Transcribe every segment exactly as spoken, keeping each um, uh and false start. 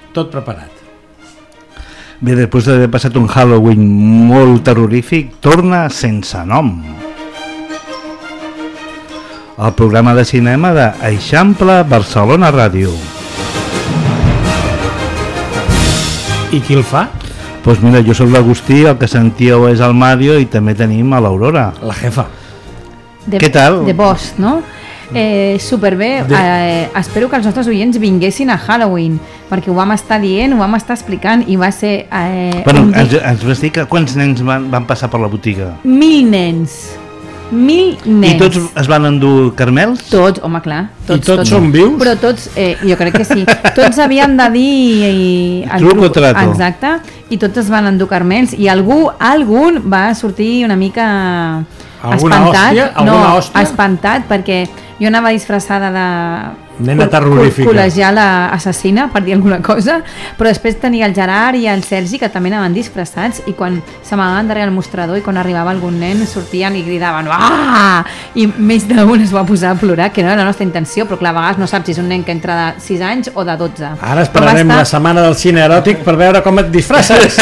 tot preparat. Bé, després d'haver passat un Halloween molt terrorífic, torna Sense Nom. El programa de cinema de Eixample Barcelona Ràdio. I qui el fa? Doncs pues mira, jo soc l'Agustí, el que sentíeu és el Mario i també tenim a l'Aurora. La jefa. De, Què tal? De Bosch, no? Eh, superbé, de... eh, espero que els nostres oients vinguessin a Halloween, perquè ho vam estar dient, ho vam estar explicant i va ser... Eh, bueno, un ens, ens vas dir que quants nens van, van passar per la botiga? Mil nens. Mil nens. I tots es van endur caramels? Tots, home, clar. Tots, I tots, tots són vius? Però tots, eh, jo crec que sí. Tots havien de dir... I, truco o trato. Exacte. I tots es van endur caramels. I algú, algun va sortir una mica... Alguna espantat. hòstia? Alguna no, hòstia? espantat, perquè jo anava disfressada de... Nena terrorífica. Col·legial assassina, per dir alguna cosa, però després tenia el Gerard i el Sergi, que també anaven disfressats, i quan s'amagaven darrere el mostrador i quan arribava algun nen sortien i cridaven «Ah!» i més d'un es va posar a plorar, que no era la nostra intenció, però clar, a vegades no saps si és un nen que entra de sis anys o de dotze. Ara esperarem estar... la setmana del cine eròtic per veure com et disfresses.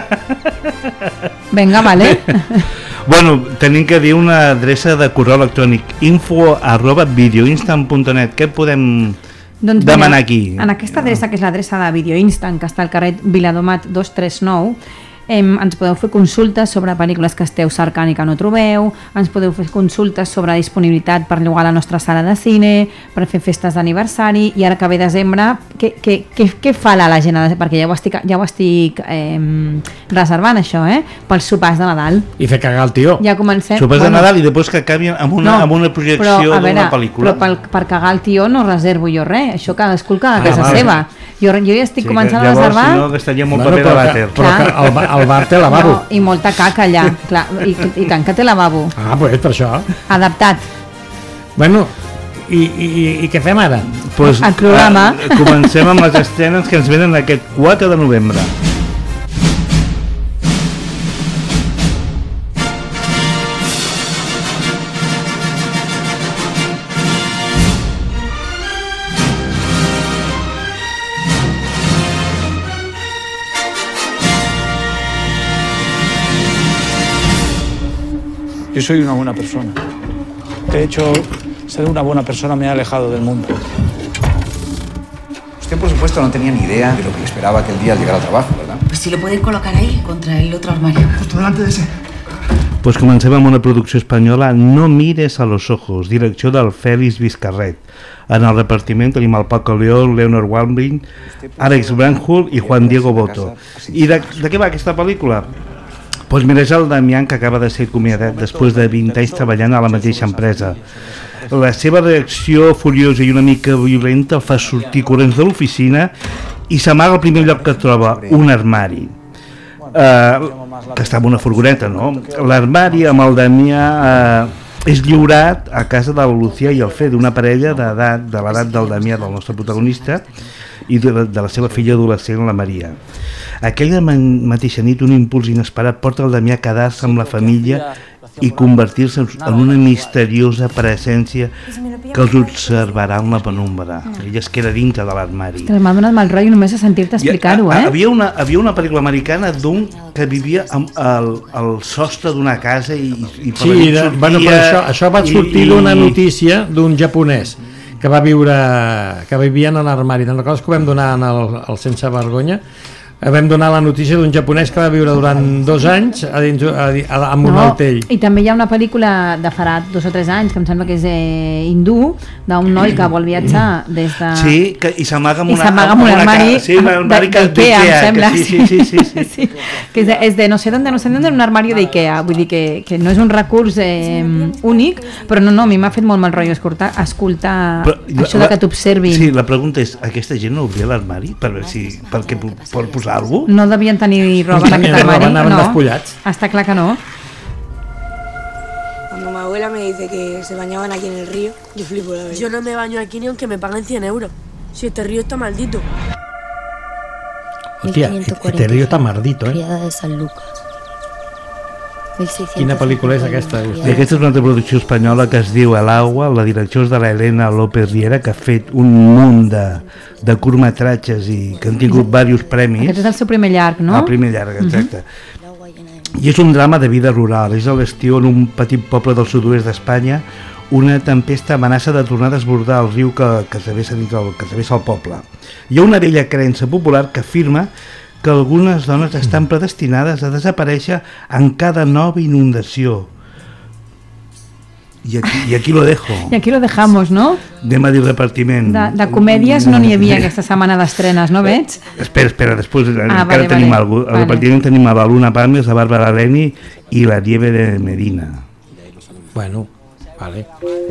Vinga, vale. Bueno, tenim que dir una adreça de correu electrònic info arroba videoinstant punt net. Què podem doncs demanar mira, aquí? En aquesta adreça, que és l'adreça de Videoinstant, que està al carrer Viladomat dos tres nou, Eh, ens podeu fer consultes sobre pel·lícules que esteu cercant i que no trobeu, ens podeu fer consultes sobre disponibilitat per llogar la nostra sala de cine, per fer festes d'aniversari, i ara que ve desembre, què, què, què, què fa la gent? Perquè ja ho estic, ja ho estic eh, reservant això, eh? Pels sopars de Nadal. I fer cagar el tio. Ja comencem. Sopars bueno, de Nadal i després que acabi amb una, no, amb una projecció d'una pel·lícula. Però per, per cagar el tio no reservo jo res, això cadascú que a casa ah, seva. Jo, jo ja estic sí, començant llavors, a reservar. Si no, gastaria molt bueno, paper de vàter. Però que el, el bar té lavabo. No, i molta caca allà, clar, i, i tant que té lavabo. Ah, pues per això. Adaptat. Bueno, i, i, i què fem ara? Pues, el programa. Uh, comencem amb les estrenes que ens venen aquest quatre de novembre. Yo soy una buena persona. De hecho, ser una buena persona me ha alejado del mundo. Usted, por supuesto, no tenía ni idea de lo que le esperaba aquel día al llegar al trabajo, ¿verdad? Pues si lo pueden colocar ahí, contra el otro armario. Justo delante de ese. Pues comencem amb una producció espanyola, No mires a los ojos, direcció del Félix Vizcarret. En el repartiment tenim el Paco León, Leonard Walbring, Alex Branhul i Juan Diego Boto. I de, de què va aquesta pel·lícula? Pues mira, és el Damián, que acaba de ser acomiadat després de vint anys treballant a la mateixa empresa. La seva reacció furiosa i una mica violenta el fa sortir corrents de l'oficina i s'amaga al primer lloc que troba, un armari. Uh, que està en una furgoneta, no? L'armari amb el Damià uh, és lliurat a casa de la Lucía i el Fede, una parella d'edat, de l'edat del Damià, del nostre protagonista, i de la, de la seva filla adolescent, la Maria. Aquella mateixa nit un impuls inesperat porta el Damià a quedar-se amb la família i convertir-se en una misteriosa presència que els observarà en la penumbra. Ella es queda dintre de l'armari. M'ha donat mal rotllo només a sentir-te explicar-ho, eh? Havia una, havia una pel·lícula americana d'un que vivia amb el, el sostre d'una casa i, i per sí, de, bueno, per això, això va sortir d'una notícia d'un japonès que va viure, que vivia en l'armari. Te'n recordes que ho vam donar en el, el Sense Vergonya? Vam donar la notícia d'un japonès que va viure durant dos anys a dins, a, a, amb un no, hotel. I també hi ha una pel·lícula de farà dos o tres anys, que em sembla que és eh, hindú, d'un noi que vol viatjar des de... Sí, que, i s'amaga amb, una, amb un armari, sí, un armari de, d'Ikea, em sembla. Sí, sí, sí, sí, sí. sí, que és de, és de no sé d'on, no sé d'on, un armari d'Ikea, vull dir que, que no és un recurs eh, únic, però no, no, a mi m'ha fet molt mal rotllo escoltar, escoltar però, això la, de que t'observin. Sí, la pregunta és, aquesta gent no obria l'armari per veure si, perquè per posar algú? No devien tenir roba en aquest armari, anaven no, despullats. Està clar que no. Cuando mi abuela me dice que se bañaban aquí en el río, yo flipo la verdad. Yo no me baño aquí ni aunque me paguen cien euros. Si este río está maldito. Hostia, este río está maldito, ¿eh? Criada de San Lucas. Quina pel·lícula és aquesta? I aquesta és una altra producció espanyola que es diu El agua, la direcció és de l'Helena López Riera, que ha fet un munt de, de curtmetratges i que han tingut diversos premis. Aquest és el seu primer llarg, no? El primer llarg, exacte. Uh-huh. I és un drama de vida rural, és a l'estiu en un petit poble del sud-oest d'Espanya. Una tempesta amenaça de tornar a desbordar el riu que, que travessa dins el, que travessa el poble. Hi ha una vella creença popular que afirma que algunes dones estan predestinades a desaparèixer en cada nova inundació. I aquí, i aquí lo dejo. I aquí lo dejamos, no? Anem a dir repartiment. De, de comèdies no n'hi havia aquesta setmana d'estrenes, no veig? Espera, espera, després ah, encara vale, tenim vale. algú. Al Vale. repartiment tenim a la Luna Palmes, a Bàrbara Leni i la Nieve de Medina. Bueno, vale.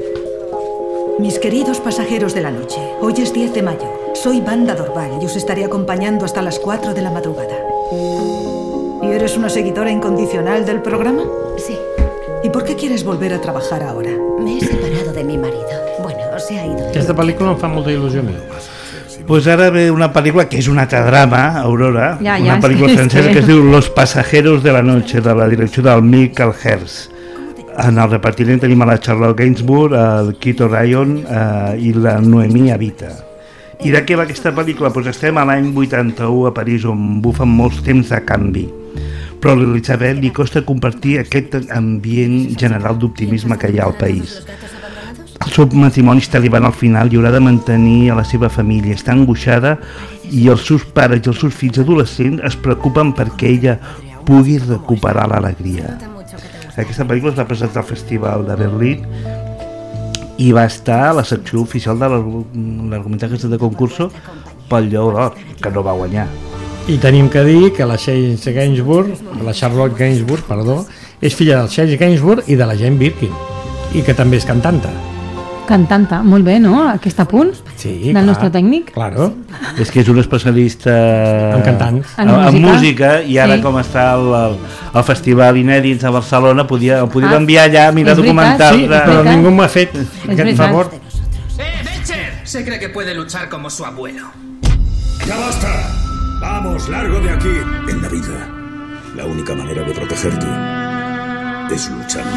Mis queridos pasajeros de la noche, hoy es diez de mayo. Soy Banda Dorval y os estaré acompañando hasta las cuatro de la madrugada. ¿Y eres una seguidora incondicional del programa? Sí. ¿Y por qué quieres volver a trabajar ahora? Me he separado de mi marido. Bueno, se ha ido. Aquesta pel·lícula em fa molta il·lusió a mi. Pues ara ve una pel·lícula que és un altre drama, Aurora, Ja, ja, una pel·lícula és francesa que- que es diu Los pasajeros de la noche, de la direcció del Michael Herz. En el repartiment tenim a la Charlotte Gainsbourg, el Quito Ryan eh, i la Noemí Habita. I de què va aquesta pel·lícula? Pues estem a l'any vuitanta-u a París, on bufen molts temps de canvi. Però a l'Elisabet li costa compartir aquest ambient general d'optimisme que hi ha al país. El seu matrimoni està arribant al final i haurà de mantenir a la seva família. Està angoixada i els seus pares i els seus fills adolescents es preocupen perquè ella pugui recuperar l'alegria. Aquesta pel·lícula es va presentar al Festival de Berlín i va estar a la secció oficial de l'argumentatge de concurso pel Lleó d'Or, que no va guanyar. I tenim que dir que la Charlotte Gainsbourg, la Charlotte Gainsbourg, perdó, és filla del Serge Gainsbourg i de la Jane Birkin, i que també és cantanta. Cantanta, molt bé, no? Aquest apunt Sí, del clar, nostre tècnic. Claro. És que és un especialista En cantants. en, En en música. música, i ara Sí. com està el, el, el Festival Inèdits a Barcelona, podia, el podria Ah, enviar allà a mirar és veritat, documentals. Sí, de- però veritat. ningú m'ha fet aquest veritat. favor. ¡Eh, Becher! Se cree que puede luchar como su abuelo. ¡Ya basta! Vamos, largo de aquí. En la vida, la única manera de protegerte es luchando.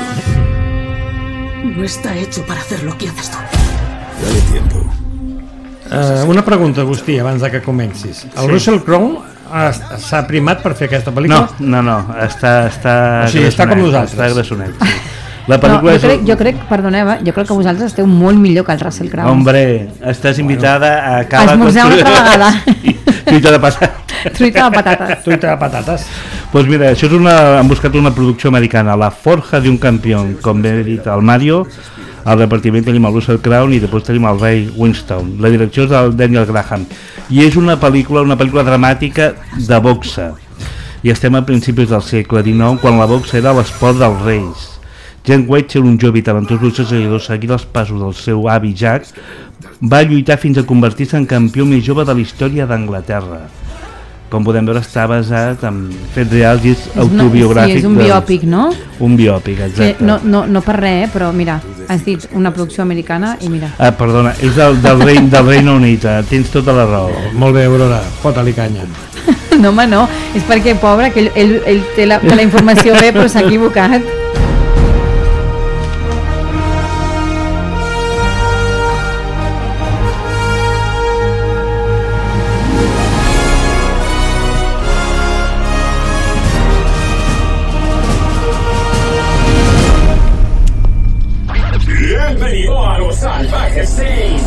No está hecho para hacer lo que haces tú. Dale tiempo. Uh, una pregunta, Agustí, abans de que comencis. El Sí. Russell Crowe ha- s'ha primat per fer aquesta No, pel·lícula? no, no, està, està O sigui, està com grassonet, nosaltres. Està grassonet, sí. La No, pel·lícula jo, és... crec, jo crec, perdoneu, eh, jo crec que vosaltres esteu molt millor que el Russell Crowe. Hombre, estàs invitada a cada... Esmorzar una altra vegada. Truita de passat. Truita de patates. Truita de patates. Pues mira, això és una... Han buscat una producció americana, La forja d'un campió, com bé he dit el Mario. Al repartiment tenim el Russell Crowe i després tenim el Ray Winstone. La direcció és del Daniel Graham. I és una pel·lícula, una pel·lícula dramàtica de boxa. I estem a principis del segle dinou, quan la boxa era l'esport dels reis. Jen Wedge, un jove i talentós seguidor, seguint els passos del seu avi Jack, va lluitar fins a convertir-se en campió més jove de la història d'Anglaterra. Com podem veure, està basat en fets reals i és És una- autobiogràfic. Sí, és un de- biòpic, no? Un biòpic, exacte. Sí, no, no, no per res, eh, però mira, has dit una producció americana i mira. Ah, perdona, és del, del, rei, del Regne Unit, eh, tens tota la raó. Molt bé, Aurora, fota-li canya. No, home, no, és perquè, pobre, que ell, ell, ell té, la, té la informació bé, però s'ha equivocat. Bienvenido a Los Salvajes seis.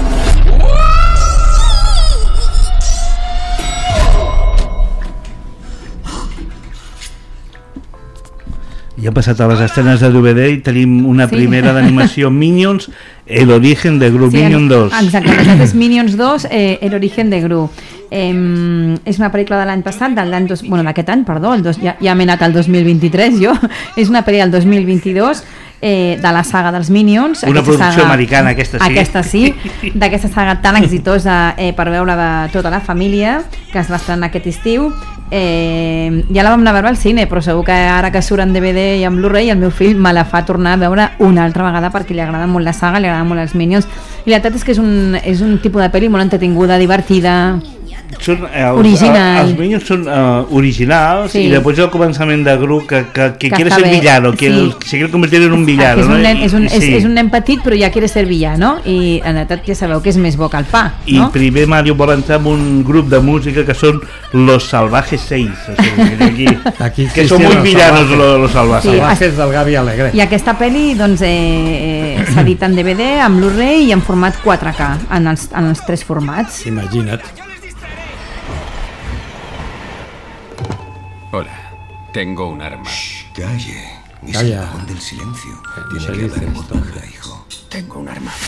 I hem passat a les estrenes de D V D i tenim una Sí. primera d'animació Minions, El origen de Gru, Sí, Minion dos. Exactament, aquest és Minions dos, eh, El origen de Gru. Eh, és una pel·lícula de l'any passat, del l'any dos, bueno, d'aquest any, perdó, el dos, ja, ja m'he anat al dos mil vint-i-tres jo, és una pel·lícula del dos mil vint-i-dos, eh, de la saga dels Minions. Una aquesta producció saga, americana, aquesta sí. Aquesta sí, d'aquesta saga tan exitosa eh, per veure de tota la família, que es va estrenar aquest estiu. Eh, ja la vam anar a veure al cine, però segur que ara que surt en D V D i en Blu-ray el meu fill me la fa tornar a veure una altra vegada perquè li agrada molt la saga, li agrada molt els Minions, i la veritat és que és un, és un tipus de pel·li molt entretinguda, divertida. són, els, Original. els Minions són uh, originals Sí. i després el començament de grup que, que, que, Que quiere està ser bé, villano, que sí. se quiere convertir en un villano. Que és, un ¿no? nen, és, un, I- és, sí. és un nen petit però ja quiere ser villano i en realitat ja sabeu que és més bo que el pa, I no? primer Mario vol entrar en un grup de música que són Los Salvajes seis, o sigui, que aquí, Aquí que són molt villanos salvajes. los, los salvajes. Sí, Salvajes del Gavi Alegre. I aquesta pel·li doncs, eh, s'ha dit en D V D, amb Blu-ray i en format quatre K, en els, en els tres formats. Imagina't. Hola, tengo un arma. Calle. Es Calla. el vagón del silencio. no Tiene se que dice hablar en esto. voz baja, hijo. Tengo un arma.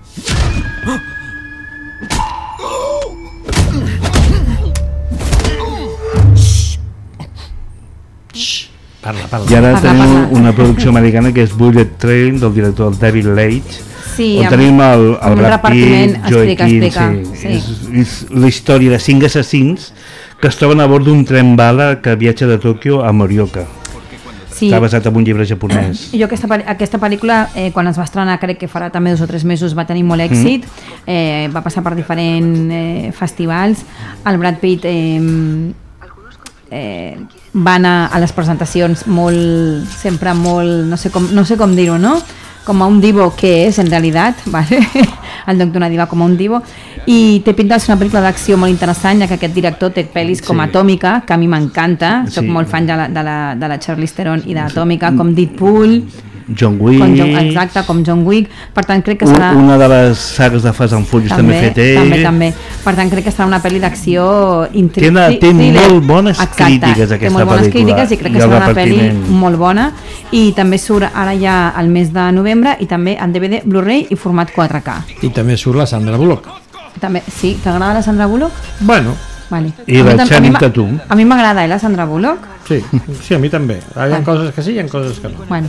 Parla, parla. I ara Parla, tenim parla. una producció americana que és Bullet Train, del director David Leitch, Sí, on amb- tenim el, el amb un Brad repartiment, Pitt, Joey explica, King, explica, sí. sí. És, és la història de cinc assassins que es troben a bord d'un tren bala que viatja de Tòquio a Morioka. Sí. Està basat en un llibre japonès. Jo aquesta, pel- aquesta pel·lícula, eh, quan es va estrenar, crec que farà també dos o tres mesos, va tenir molt èxit, eh, va passar per diferents eh, festivals. El Brad Pitt eh, eh, va anar a les presentacions molt, sempre molt, no sé com, no sé com dir-ho, no? Com a un divo que és en realitat, vale? El doctor una diva com a un divo, i té pinta de ser una pel·lícula d'acció molt interessant, ja que aquest director té pel·lis com Sí. Atòmica, que a mi m'encanta, soc Sí. molt fan de la, de la, de la Charlize Theron i d'Atòmica, com Deadpool, John Wick, com John, exacte, com John Wick, per tant crec que un, serà... una de les sagues de Fast and Furious també, també fet ell. també, també. Per tant, crec que serà una pel·li d'acció... intri- Té, tri- té thriller. molt bones Exacte, crítiques té aquesta molt bones pel·lícula. crítiques i crec I que el serà una pel·li repartiment. molt bona, i també surt ara ja al mes de novembre i també en D V D, Blu-ray i format quatre K. I també surt la Sandra Bullock. També, sí, t'agrada la Sandra Bullock? Bueno, Vale. I A mi la tam- a mi Channing m'a- Tatum. A mi m'agrada, eh, la Sandra Bullock. sí, sí, a mi també. Hi ha Vale. coses que sí i hi ha coses que no. Bueno.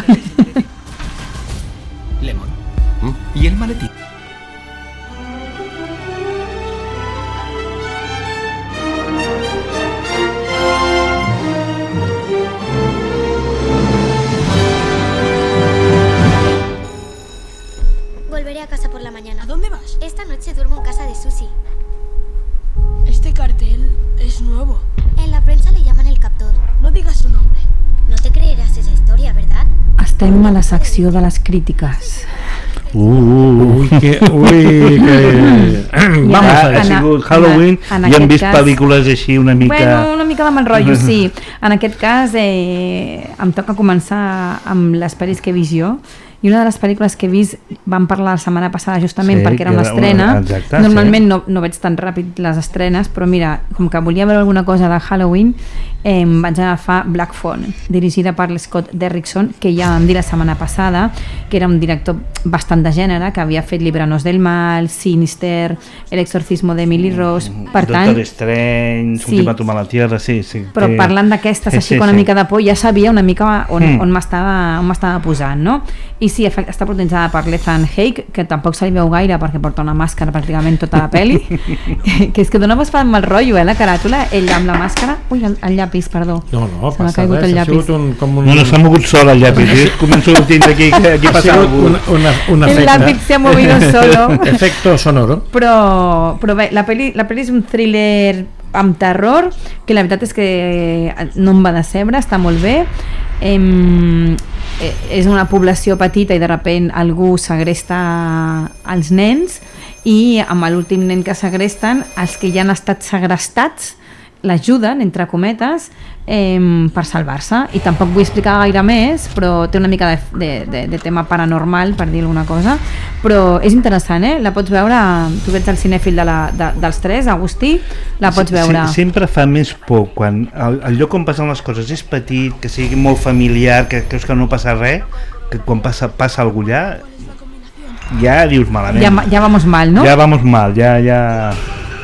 Lemon. ¿Y el maletín? Volveré a casa por la mañana. ¿A dónde vas? Esta noche duermo en casa de Susie. Este cartel es nuevo. En la prensa le llaman el captor. No digas su nombre. No te creerás esa historia, ¿verdad? Estem a la secció de les crítiques. Uh, uh, Ui, que... Ui, que... Vamos ha, a ha ver. sigut Halloween en i hem aquest vist cas- pel·lícules així una mica... Bueno, una mica de mal rotllo, sí. En aquest cas eh, em toca començar amb les pel·lis que he vist jo, i una de les pel·lícules que he vist vam parlar la setmana passada justament Sí, perquè era que una era estrena. una- exacte, Normalment sí. no, no veig tan ràpid les estrenes, però mira, com que volia veure alguna cosa de Halloween, eh, em vaig agafar Black Phone, dirigida per l'Scott Derrickson, que ja vam dir la setmana passada, que era un director bastant de gènere, que havia fet Libranos del Mal, Sinister, El exorcismo de Emily Rose, per tant... Doctor Strange, Sí. Ultimátum a la Tierra, sí, sí. Però té- parlant d'aquestes Sí, així sí, con una sí. mica de por, ja sabia una mica on, Mm. on m'estava on m'estava posant, no? I sí, efe- està protagonitzada per l'Ethan Hawke, que tampoc se li veu gaire perquè porta una màscara pràcticament tota la peli, que és que dona bastant mal rotllo, eh, la caràtula, ella amb la màscara... Ui, el, el llapis, perdó. No, no, Se m'ha passa caigut res, el ha llapis. sigut un, com un... No, no, s'ha mogut sol el llapis, eh? Començo a tindre aquí, que aquí ha passa sigut alguna un, una, un El efecte. lápiz se ha movido solo. Efecto sonoro. Però, però bé, la pel·li, la pel·li és un thriller amb terror, que la veritat és que no em va decebre, està molt bé. Em, eh, és una població petita i de sobte algú segresta els nens, i amb l'últim nen que segresten, els que ja han estat segrestats l'ajuden, entre cometes, eh, per salvar-se, i tampoc vull explicar gaire més, però té una mica de, de, de, de tema paranormal, per dir alguna cosa, però és interessant, eh? La pots veure, tu ets el cinèfil de la, de, dels tres, Agustí, la pots veure. Sí, sempre fa més por quan el, el lloc on passen les coses és petit, que sigui molt familiar, que creus que no passa res, que quan passa, passa algú allà ja dius malament. Ja, ja vamos mal, no? Ja vamos mal, ja... ja...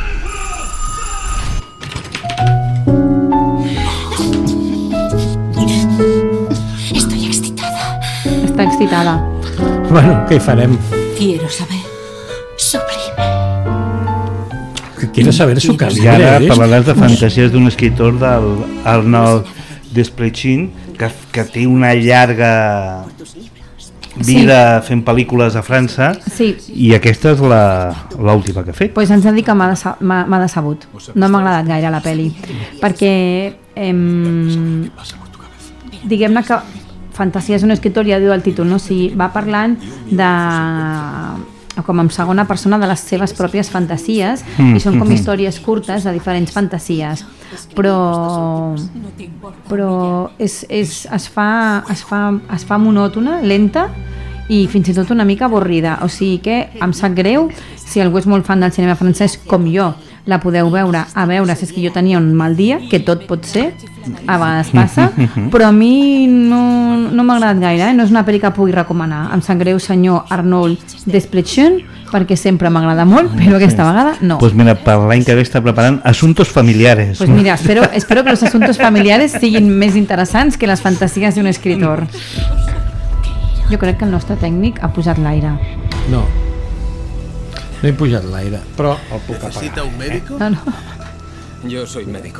Estoy excitada. Està excitada. Bueno, què hi farem? Quiero saber. Sublime. Quiero saber su I calibre. ara ¿eh? parlaràs de fantasies d'un escritor del Arnold Desplechin, que, que té una llarga vida sí. fent pel·lícules a França, sí. i aquesta és l'última que ha fet. Pues ens ha dit que m'ha dece decebut. No m'ha agradat gaire la pel·li, perquè em... diguem-ne que fantasia és un escriptor, ja diu el títol, no? O sigui, va parlant de... com en segona persona de les seves pròpies fantasies mm. i són com històries curtes de diferents fantasies, però però és, és, es, fa, es, fa, es fa monòtona, lenta i fins i tot una mica avorrida, o sigui que em sap greu si algú és molt fan del cinema francès com jo, la podeu veure a veure si és que jo tenia un mal dia, que tot pot ser, a vegades passa, però a mi no, no m'ha agradat gaire, eh? No és una pel·li que pugui recomanar. Em sap greu, senyor Arnold Desplechin, perquè sempre m'agrada molt, però aquesta vegada no. Pues mira, per l'any que ve està preparant Asuntos Familiares. Pues mira, espero, espero que los asuntos familiares siguin més interessants que les fantasies d'un escritor. Jo crec que el nostre tècnic ha posat l'aire. No. No he pujat l'aire, però el puc apagar. ¿Necesita un médico? No, no. Yo soy médico.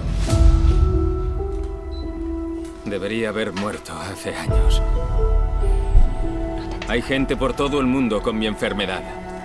Debería haber muerto hace años. Hay gente por todo el mundo con mi enfermedad.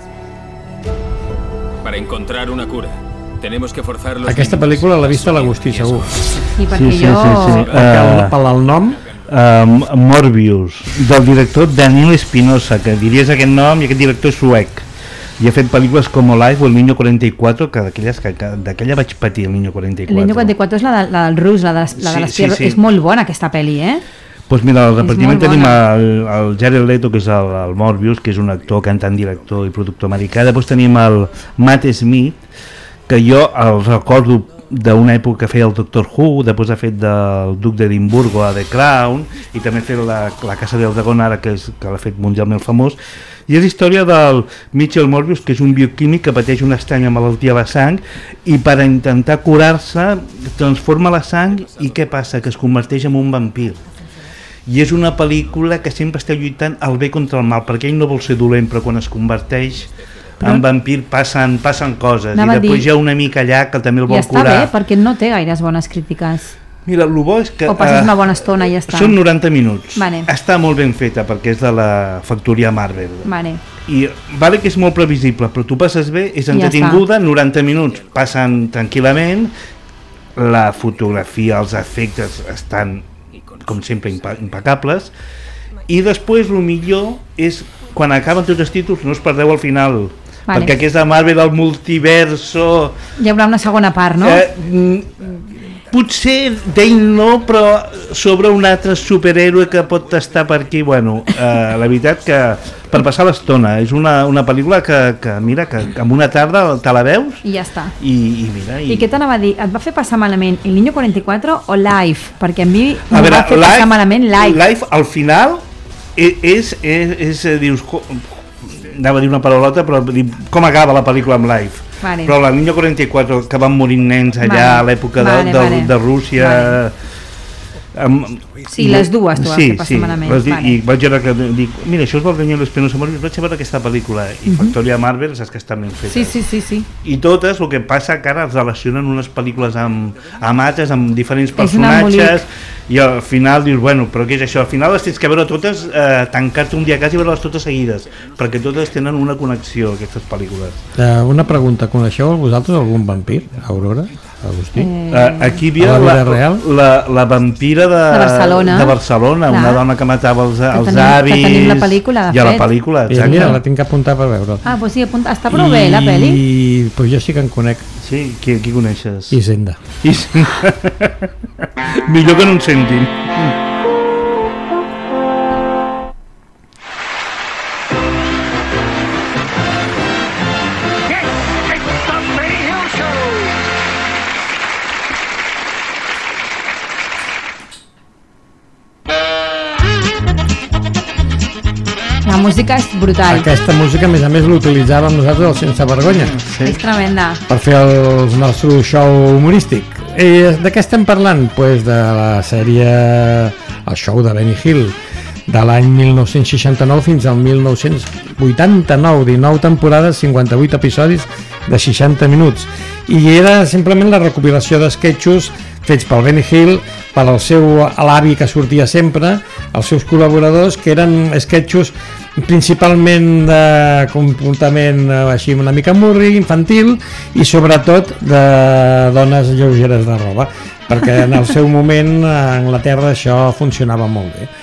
Para encontrar una cura, tenemos que forzar los... Aquesta pel·lícula l'ha vist a l'Agustí, segur. Sí, perquè sí, sí, jo... Sí, sí, sí. Uh, per el nom... Uh, Morbius, del director Daniel Espinosa, que diries aquest nom i aquest director és suec. I ha fet pel·lícules com Life o El Niño quaranta y cuatro, que d'aquella vaig patir, El Niño quaranta y cuatro. El Niño quaranta y cuatro és la, de, la del rus, la de, la de les sí, sí, sí. És molt bona aquesta pel·li, eh? Pues mira, al repartiment tenim el, el Jared Leto, que és el, el Morbius, que és un actor, cantant, director i productor americà. Després tenim el Matt Smith, que jo el recordo d'una època que feia el Doctor Who, després ha fet del Duc d'Edimburgo a The Crown, i també ha fet la, la Casa del Dragón, ara que, és, que l'ha fet mundialment famós. I és la història del Mitchell Morbius, que és un bioquímic que pateix una estranya malaltia a la sang i per intentar curar-se transforma la sang i què passa? Que es converteix en un vampir. I és una pel·lícula que sempre està lluitant el bé contra el mal, perquè ell no vol ser dolent, però quan es converteix però... en vampir passen, passen coses. Anava I després dir... hi ha una mica allà que també el vol I està curar. Bé, perquè no té gaires bones crítiques. Mira, el bo és que... O passes una bona estona i ja està. Són noranta minuts. Vale. Està molt ben feta perquè és de la factoria Marvel. Vale. I vale que és molt previsible, però tu passes bé, és entretinguda, ja noranta minuts, passen tranquil·lament, la fotografia, els efectes estan, com sempre, impecables, i després el millor és, quan acaben tots els títols, no us perdeu al final, vale. Perquè aquesta Marvel, el multiverso... Hi haurà una segona part, no? Eh, potser d'ell no, però sobre un altre superhéroe que pot estar per aquí. Bueno, eh, la veritat que per passar l'estona és una, una pel·lícula que, que mira, que en una tarda te la veus i ja està. I, i mira... I, I què t'anava a dir? Et va fer passar malament El Niño quaranta y cuatro o Life? Perquè a mi a em veure, va fer life, passar malament Life. Life, al final, és... és, és, és dius... anava a dir una paraulota, però com acaba la pel·lícula amb Life? Vale. Però El Niño quaranta y cuatro, que van morir nens allà vale. A l'època de, vale, de, vale. de Rússia... Vale. Um, sí, les dues tu sí, que passen sí, malament les, vale. I vaig veure que dic, mira, això és del Daniel Espinosa Morbius, vaig veure aquesta pel·lícula i uh -huh. Factoria Marvel, saps que està ben feta sí, sí, sí, sí. I totes, el que passa que ara es relacionen unes pel·lícules amb, amb altres, amb diferents personatges i al final dius, bueno, però què és això? Al final les tens que veure totes, eh, tancar-te un dia a casa i veure-les totes seguides, perquè totes tenen una connexió, aquestes pel·lícules. Uh, una pregunta, coneixeu vosaltres algun vampir, Aurora? Agustí? Eh... Uh, aquí hi havia la, la, la, la vampira de, de Barcelona, de Barcelona una dona que matava els, els tenim, avis que tenim la pel·lícula, de i a la fet. pel·lícula, exacte. I mira, la tinc que apuntar per veure. Ah, doncs sí, apunta, està prou I, bé la pel·li. I pues jo sí que en conec. Sí, qui, qui coneixes? Hisenda. Hisenda. Millor que no en sentin. La música és brutal. Aquesta música, a més a més, l'utilitzàvem nosaltres al Sense Vergonya. Sí. És tremenda. Per fer el nostre show humorístic. I de què estem parlant? Pues de la sèrie El show de Benny Hill, de l'any mil nou-cents seixanta-nou fins al mil nou-cents vuitanta-nou, dinou temporades, cinquanta-vuit episodis de seixanta minuts. I era simplement la recopilació d'esquetxos fets pel Benny Hill, per el seu l'avi que sortia sempre, els seus col·laboradors, que eren sketchos principalment de comportament així una mica murri, infantil, i sobretot de dones lleugeres de roba, perquè en el seu moment a Anglaterra això funcionava molt bé.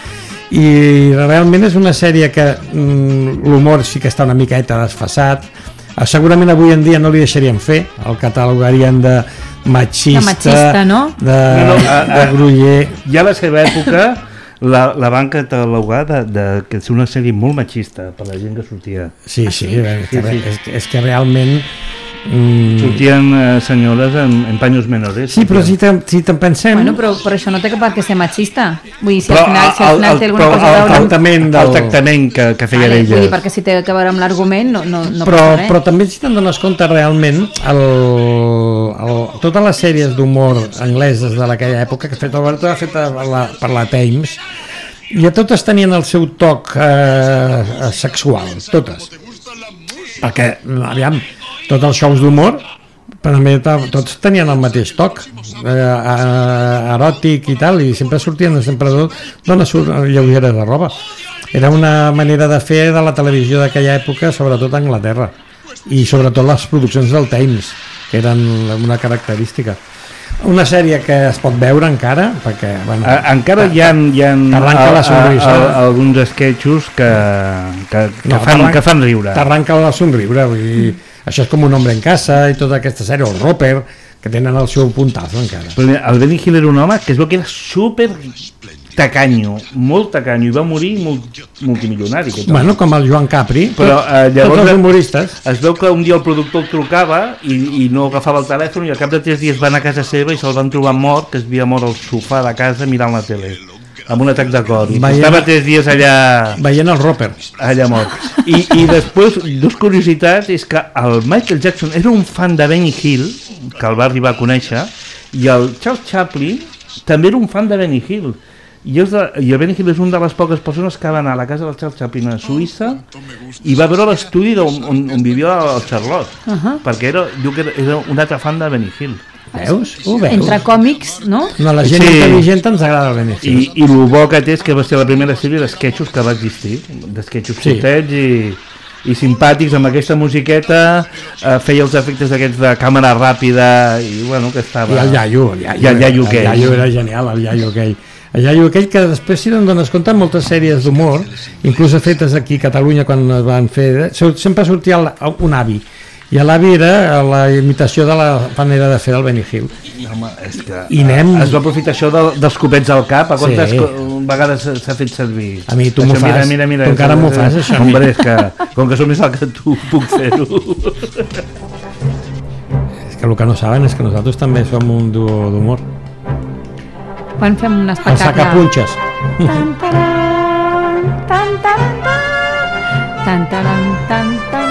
I realment és una sèrie que mm, l'humor sí que està una miqueta desfasat. Segurament avui en dia no li deixarien fer, el catalogarien de machista, de, machista, no? de, no, no, a, a, de gruller. Ja a la seva època la, la van catalogar de, de, que és una sèrie molt machista per la gent que sortia. Sí, sí, sí, és, que, sí, sí. És, és que realment Mm. sortien eh, senyores en, en paños menores. Sí, però si te'n si te pensem... Bueno, però, però això no té per què ser machista. Vull dir, si però al final, si al final el, té alguna cosa cosa a veure... El tractament, del... el tractament que, que feia vale, d'elles. Vull dir, perquè si té a veure amb l'argument no, no, no però, passa res. Però també si te'n dones compte realment el, el, totes les sèries d'humor angleses de aquella època, que ha fet per la, per la Times, ja totes tenien el seu toc eh, sexual, totes. Perquè, aviam, tots els shows d'humor també tots tenien el mateix toc eh, eròtic i tal, i sempre sortien sempre dones lleugeres de roba. Era una manera de fer de la televisió d'aquella època, sobretot a Anglaterra, i sobretot les produccions del Times, que eren una característica. Una sèrie que es pot veure encara, perquè... Bueno, a, encara hi ha, hi ha t'arranca la sonrisa. A, a, alguns sketchos que, que, que, no, fan, que fan riure. T'arranca la somriure, vull dir, això és com Un hombre en casa i tota aquesta sèrie, o el Roper, que tenen el seu puntazo encara. Però el Benny Hill era un home que es veu que era super tacanyo, molt tacanyo, i va morir molt, multimilionari. Bueno, com el Joan Capri, però eh, llavors tots els humoristes. Es veu que un dia el productor el trucava i, i no agafava el telèfon, i al cap de tres dies van a casa seva i se'l van trobar mort, que es havia mort al sofà de casa mirant la tele, amb un atac de cor, i veient, estava tres dies allà veient el Roper allà mort. I, i després, dues curiositats, és que el Michael Jackson era un fan de Benny Hill, que el va arribar a conèixer, i el Charles Chaplin també era un fan de Benny Hill. I, és de, i el Benny Hill és una de les poques persones que va anar a la casa del Charles Chaplin a Suïssa i va veure l'estudi on, on, on vivia el Charlotte, uh -huh. perquè era, diu que era un altre fan de Benny Hill. Veus? Ho veus? Entre còmics, no? No, la gent sí. intel·ligent ens agrada el Benny Hill. I, i el bo que té és que va ser la primera sèrie d'esquetxos que va existir, d'esquetxos sí. curtets i, i simpàtics, amb aquesta musiqueta, eh, feia els efectes d'aquests de càmera ràpida, i bueno, que estava... I el iaio, el iaio, I el iaio, el iaio era genial, el iaio aquell. El iaio aquell que després, si no en dones compte, moltes sèries d'humor, inclús fetes aquí a Catalunya quan es van fer, sempre sortia un avi, i l'avi era la imitació de la manera de fer del Benny Hill. Home, és que I anem... es va aprofitar això de, dels copets al cap. A quantes sí. vegades s'ha fet servir? A mi tu m'ho fas, mira, mira, tu encara m'ho fas això. Hombre, és que com que som més alt que tu puc fer-ho. És que el que no saben és que nosaltres també som un duo d'humor. Quan fem un espectacle... Els sacapunxes. Tan, taran, tan, taran, tan, taran, tan, tan.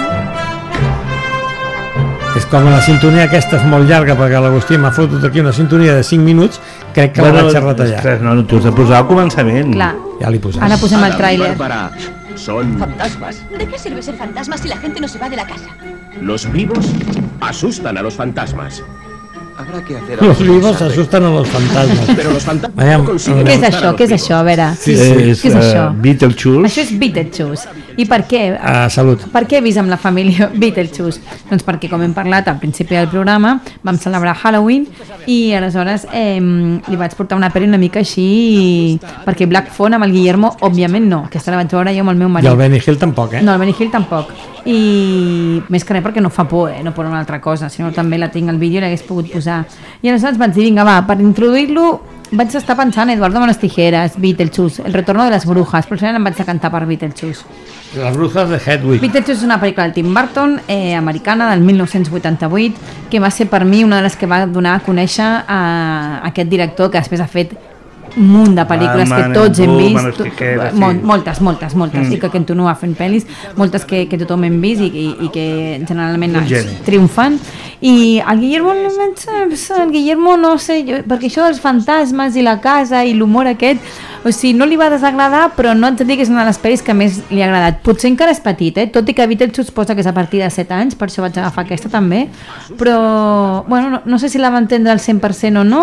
És com la sintonia aquesta és molt llarga, perquè l'Agustí m'ha fotut aquí una sintonia de cinc minuts, crec que bueno, la vaig a retallar. Ostres, no, no, tu has de posar al començament. Clar. Ja li posem. Ara posem el tràiler. Son fantasmas. ¿De qué sirve ser fantasma si la gente no se va de la casa? Los vivos asustan a los fantasmas. Habrá que hacer los vivos asustan a los fantasmas. Pero los fantasmas Veiem, no consiguen què és això? Què és això? A veure. Sí, sí, és, què és això? Uh, Beetlejuice. Això és Beetlejuice. I per què? Uh, salut. Per què he vist amb la família Beetlejuice? Doncs perquè, com hem parlat al principi del programa, vam celebrar Halloween i aleshores eh, li vaig portar una pel·li una mica així, perquè Black Phone amb el Guillermo, òbviament no. Aquesta la vaig veure jo amb el meu marit. I el Benny Hill tampoc, eh? No, el Benny Hill tampoc. I més que res perquè no fa por, eh? No per una altra cosa, sinó també la tinc al vídeo i l'hagués pogut posar. I aleshores vaig dir, vinga, va, per introduir-lo vaig estar pensant Eduardo Manos Tijeras, Beetlejuice, El retorno de las brujas, però al final em vaig cantar per Beetlejuice. Les brujas de Hedwig. Beetlejuice és una pel·lícula del Tim Burton, eh, americana, del mil nou-cents vuitanta-vuit, que va ser per mi una de les que va donar a conèixer a aquest director que després ha fet un munt de pel·lícules que tots hem vist, Mol, moltes, moltes, moltes, mm. i que continua fent pel·lis, moltes que, que tothom hem vist i, i, i que generalment triomfan. I el Guillermo, el Guillermo no sé, jo, perquè això dels fantasmes i la casa i l'humor aquest, o sigui, no li va desagradar, però no et dic que és una de les pel·lis que més li ha agradat. Potser encara és petit, eh? Tot i que Beetlejuice posa que és a partir de set anys, per això vaig agafar aquesta també, però bueno, no, no sé si la va entendre al cent per cent o no.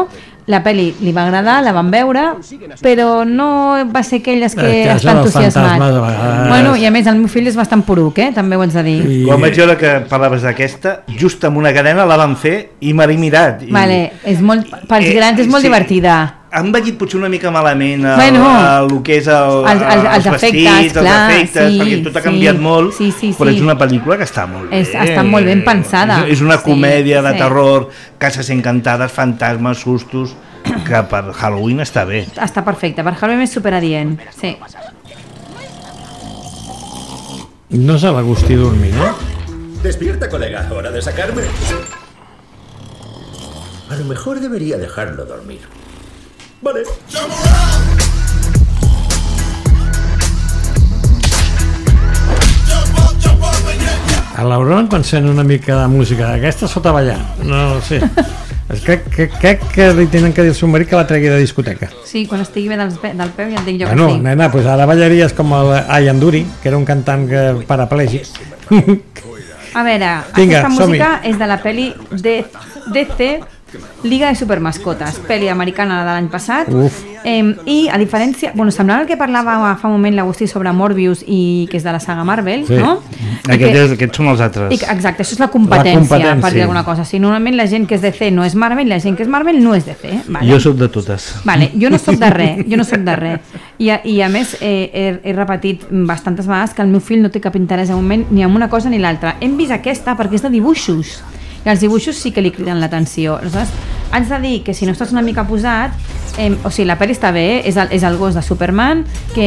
la pel·li li va agradar, la van veure, però no va ser aquelles que Eh, que està això dels entusiasmat. fantasmes, a vegades- Bueno, i a més el meu fill és bastant poruc, eh? També ho haig de dir. I... Quan vaig veure que parlaves d'aquesta, just amb una cadena la van fer i me l'he mirat. I... Vale, és molt, pels Eh, grans és molt sí. divertida. Han vegut potser una mica malament el, Bueno. el, el que és el, Els- els- els efectes, vestits, clar, els efectes, sí, perquè tot ha sí. canviat molt, Sí, sí, però sí. és una pel·lícula que està molt bé. És, està molt ben pensada. És, és una Sí, comèdia de sí. terror, cases encantades, fantasmes, sustos, que per Halloween està bé. Està perfecte, per Halloween és superadient. Sí. No se l'Agustí dormir, no? Despierta, colega. ¿Hora de sacarme? A lo mejor debería dejarlo dormir. Vale. A l'Auron pensant una mica de música d'aquesta sota ballar, no sé. Crec, crec, crec que li tenen que dir al seu marit que la tregui de discoteca. Sí, quan estigui bé dels, pe- del peu ja et dic jo Bueno, que sí. nena, pues ara ballaries com el Ian Dury, que era un cantant que paraplègic. A veure, Vinga, aquesta som-hi. música és de la pel·li de D C Liga de Supermascotes, pel·li americana de l'any passat. Uf. Eh, I a diferència, bueno, semblava el que parlava fa un moment l'Agustí sobre Morbius i que és de la saga Marvel, Sí. no? I Aquest que- és, aquests són els altres. I, exacte, això és la competència, La competència. per dir alguna cosa. Si normalment la gent que és D C no és Marvel, la gent que és Marvel no és D C. Vale? Jo sóc de totes. Vale, jo no sóc de res, jo no sóc de res. I a, i a més eh, he, he repetit bastantes vegades que el meu fill no té cap interès en un moment ni en una cosa ni l'altra. Hem vist aquesta perquè és de dibuixos. I els dibuixos sí que li criden l'atenció. Aleshores, haig de dir que si no estàs una mica posat, eh, o sigui, la pel·li està bé, és el, és el gos de Superman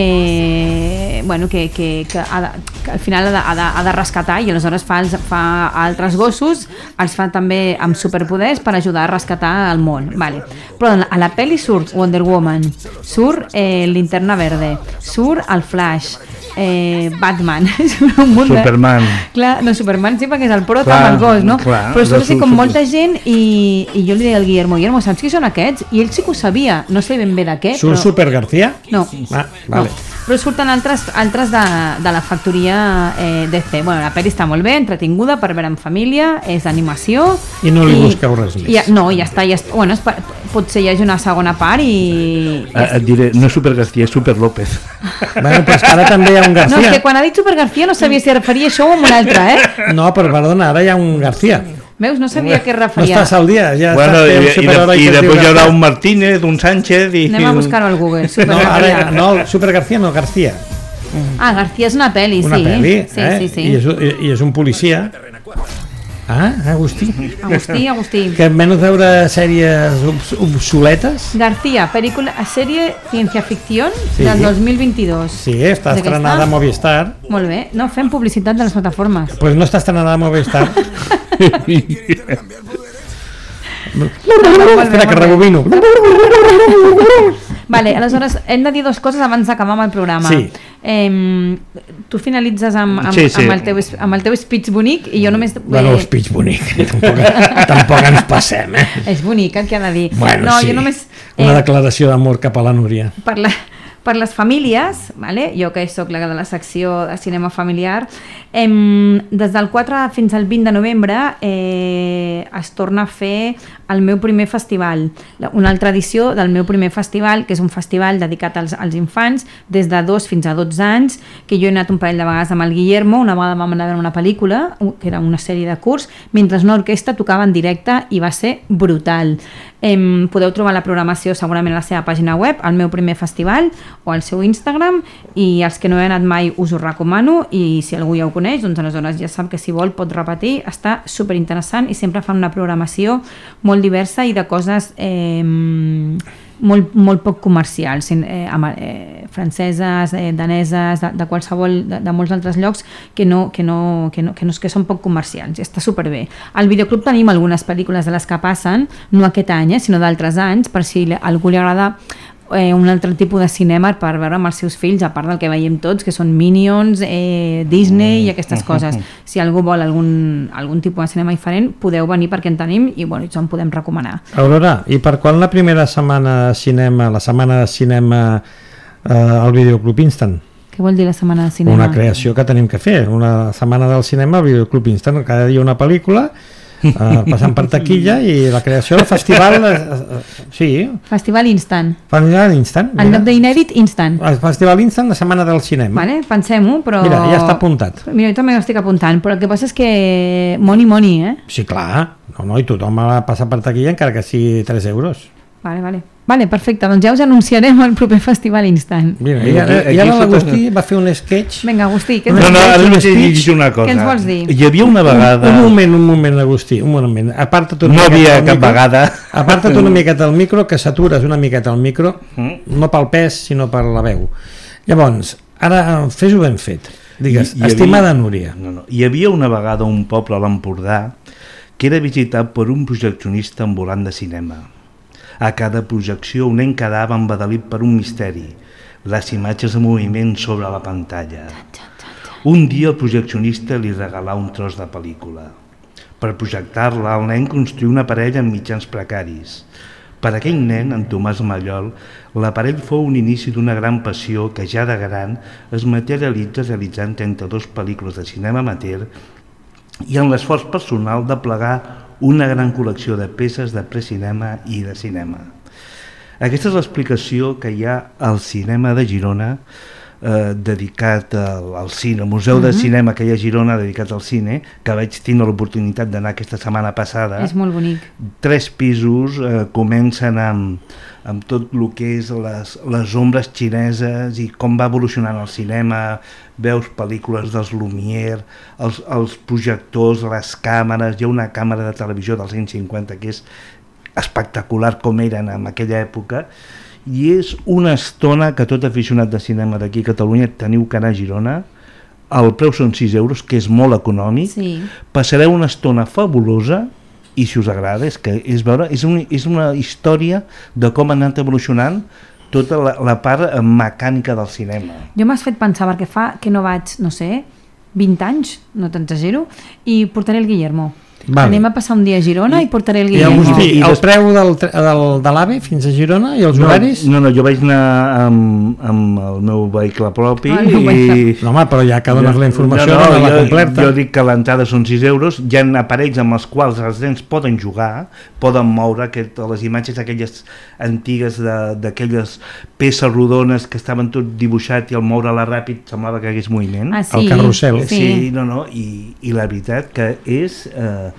que, bueno, que, que, que, ha de, que al final ha de, ha, de, ha de rescatar i aleshores fa, els, fa altres gossos, els fa també amb superpoders per ajudar a rescatar el món. Vale. Però a la pel·li surt Wonder Woman, surt eh, Linterna Verde, surt el Flash, eh, Batman, un munt de... Superman. Clar, no, Superman sí perquè és el prota Clar, amb el gos, no? clar, però surt de així su- com su- molta gent i, i jo li deia al Guillermo, Guillermo, saps qui són aquests? I ell sí que ho sabia, no sé ben bé de què. Surt però... Super García? No. Ah, vale. No. Però surten altres, altres de, de la factoria eh, D C. Bueno, la pel·li està molt bé, entretinguda per veure en família, és d'animació. I no li busqueu res més. I, no, ja està, ja està. Bueno, es, potser hi hagi una segona part i... Eh, et diré, no és Super García, és Super López. Bueno, però és que ara també hi ha un García. No, és que quan ha dit Super García no sabia si referia això o a un altre, eh? No, però perdona, ara hi ha un García. Veus? No sabia què No referia. estàs al dia, ja Bueno, estàs i, fent i, de, superheroi i que es diu després hi haurà García. un Martínez, un Sánchez i... Anem a buscar-ho al Google. Super No, García. ara, no, Super García no, García. Ah, García és una pel·li, Una sí. pel·li, sí, eh? sí, sí. I, és, i, I és un policia. Ah, Agustí. Agustí, Agustí. Que menys veure sèries obs obsoletes. García, pel·lícula, sèrie ciència ficció Sí. del dos mil vint-i-dos. Sí, està D'aquesta? estrenada a Movistar. Molt bé. No, fem publicitat de les plataformes. Doncs pues no està estrenada a Movistar. Espera, que rebobino. Vale, aleshores hem de dir dues coses abans d'acabar amb el programa. Sí. Eh, tu finalitzes amb, amb, Sí, sí. amb, el teu, amb el teu speech bonic i jo només... Bueno, el speech bonic. Tampoc, tampoc ens passem, eh? És bonic el que ha de dir. Bueno, no, sí. jo només... Una declaració d'amor cap a la Núria. per, la, per les famílies, vale? Jo que sóc la de la secció de cinema familiar, em, des del quatre fins al vint de novembre eh, es torna a fer el meu primer festival, la- una altra edició del meu primer festival, que és un festival dedicat als, als infants, des de dos fins a dotze anys, que jo he anat un parell de vegades amb el Guillermo, una vegada vam anar a veure una pel·lícula, u- que era una sèrie de curs, mentre una orquestra tocava en directe i va ser brutal. Em, podeu trobar la programació segurament a la seva pàgina web, al meu primer festival, o al seu Instagram, i els que no he anat mai us ho recomano, i si algú ja ho coneix, doncs aleshores ja sap que si vol pot repetir, està superinteressant i sempre fan una programació molt diversa i de coses eh, molt, molt poc comercials, eh, eh, franceses, eh, daneses, de, de qualsevol, de, de molts altres llocs que no, que, no, que, no, que, no, que són poc comercials, i està superbé. Al videoclub tenim algunes pel·lícules de les que passen, no aquest any, eh, sinó d'altres anys, per si a algú li agrada eh, un altre tipus de cinema per veure amb els seus fills, a part del que veiem tots, que són Minions, eh, Disney i aquestes coses. Si algú vol algun, algun tipus de cinema diferent, podeu venir perquè en tenim i bueno, això en podem recomanar. Aurora, i per quan la primera setmana de cinema, la setmana de cinema eh, al Videoclub Instant? Què vol dir la setmana de cinema? Una creació que tenim que fer, una setmana del cinema al Videoclub Instant, cada dia una pel·lícula uh, passant per taquilla, i la creació del festival uh, sí. Festival Instant. Festival Instant. En lloc d'inèdit, Instant. El Festival Instant, la setmana del cinema. Vale, pensem-ho, però... Mira, ja està apuntat. Mira, jo també ho estic apuntant, però el que passa és que money, money, eh? Sí, clar. No, no, i tothom va passar per taquilla encara que sigui tres euros. Vale, vale. Vale, perfecte, doncs ja us anunciarem el proper Festival Instant. Mira, i ara, i ara l'Agustí va fer un sketch... Vinga, Agustí, què no, no, ara us vaig dir una cosa. Què ens vols dir? Hi havia una vegada... Un, un moment, un moment, Agustí, un moment. Aparta't una no havia cap micro, vegada. Aparta't una miqueta el micro, que satures una miqueta el micro, mm. no pel pes, sinó per la veu. Llavors, ara fes-ho ben fet. Digues, I, estimada havia, Núria. No, no. Hi havia una vegada un poble a l'Empordà que era visitat per un projeccionista ambulant de cinema. A cada projecció un nen quedava embadalit per un misteri, les imatges de moviment sobre la pantalla. Un dia el projeccionista li regalà un tros de pel·lícula. Per projectar-la, el nen construí una parella amb mitjans precaris. Per aquell nen, en Tomàs Mallol, l'aparell fou un inici d'una gran passió que ja de gran es materialitza realitzant trenta-dues pel·lícules de cinema amateur i en l'esforç personal de plegar una gran col·lecció de peces de precinema i de cinema. Aquesta és l'explicació que hi ha al cinema de Girona, eh, dedicat al, al cine, el Museu uh-huh. de Cinema que hi ha a Girona dedicat al cine, que vaig tindre l'oportunitat d'anar aquesta setmana passada. És molt bonic. Tres pisos, eh, comencen amb, amb tot el que és les, les ombres xineses i com va evolucionant el cinema, veus pel·lícules dels Lumière, els, els projectors, les càmeres, hi ha una càmera de televisió dels anys cinquanta que és espectacular com eren en aquella època, i és una estona que tot aficionat de cinema d'aquí a Catalunya teniu que anar a Girona. El preu són sis euros, que és molt econòmic, sí. Passareu una estona fabulosa i si us agrada és que és, veure, és, un, és una història de com ha anat evolucionant tota la, la part mecànica del cinema. Jo m'has fet pensar, perquè fa que no vaig, no sé, vint anys, no t'exagero, i portaré el Guillermo. Vale. Anem a passar un dia a Girona i, i portaré el Guillermo. I, Agustí, i el preu del, del, de l'AVE fins a Girona i els no, horaris? No, no, jo vaig anar amb, amb el meu vehicle propi. Ah, no, i... no, home, però ja que dones la informació, no, no, no, la jo, completa. Jo dic que l'entrada són sis euros, hi ha aparells amb els quals els nens poden jugar, poden moure aquest, les imatges aquelles antigues d'aquelles peces rodones que estaven tot dibuixat i al moure-la ràpid semblava que hagués moviment. Ah, sí? El carrusel. Sí, sí no, no, i, i la veritat que és... Eh,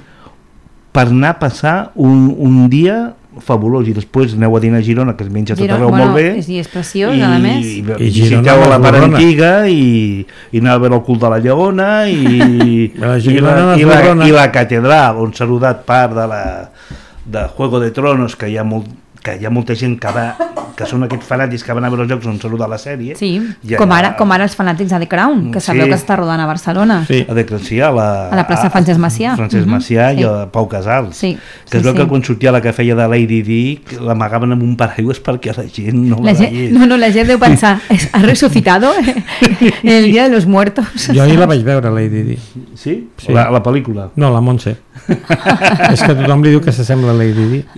per anar a passar un, un dia fabulós i després aneu a dinar a Girona que es menja tot arreu bueno, molt bé és, i és preciós i, a més i, i, i visiteu a la part antiga i, i anar a veure el cul de la Lleona i, la i, la, i, la, i la catedral on s'ha rodat part de la de Juego de Tronos que hi ha molt que hi ha molta gent que va, que són aquests fanàtics que van a veure els llocs on s'ha rodat la sèrie. Sí, com ara, com ara els fanàtics de The Crown, que sabeu sí. que està rodant a Barcelona. Sí, a The Crown, sí, a la, a la plaça Francesc Macià. Francesc uh-huh. Macià i sí. a Pau Casals. Sí. Que sí, es veu sí. que quan sortia la que feia de Lady Di, l'amagaven amb un paraigües perquè la gent no la, la gent, veiés. No, no, la gent deu pensar, ¿ha resucitado el Día de los Muertos? Jo ahir la vaig veure, Lady Di. Sí? sí. La, la pel·lícula? No, la Montse. És que tothom li diu que s'assembla a Lady Di.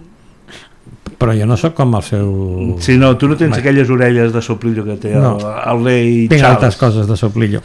Però jo no sóc com el seu... Sí, no, tu no tens aquelles orelles de soplillo que té no. el, el rei Charles. Tinc altres coses de soplillo.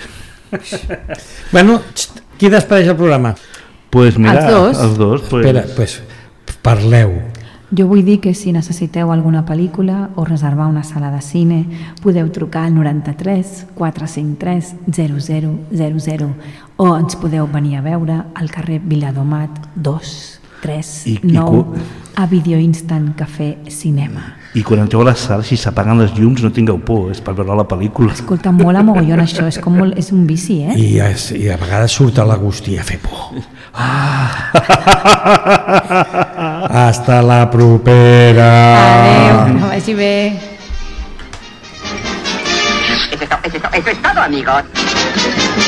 Bueno, qui despedeix el programa? Pues mira, els dos. Els dos pues... Espera, pues, parleu. Jo vull dir que si necessiteu alguna pel·lícula o reservar una sala de cine, podeu trucar al noranta-tres quatre cinc tres zero zero zero zero o ens podeu venir a veure al carrer Viladomat dos tres nou a Video Instant Café Cinema. I quan entreu a la sala, si s'apaguen les llums no tingueu por, és per veure la pel·lícula. Escolta, mola mogollon això, és com molt, és un vici, eh? I, és, i a vegades surt a l'Agustí a fer por. Ah. Hasta la propera. Adéu, que vagi bé. Eso es todo, amigos.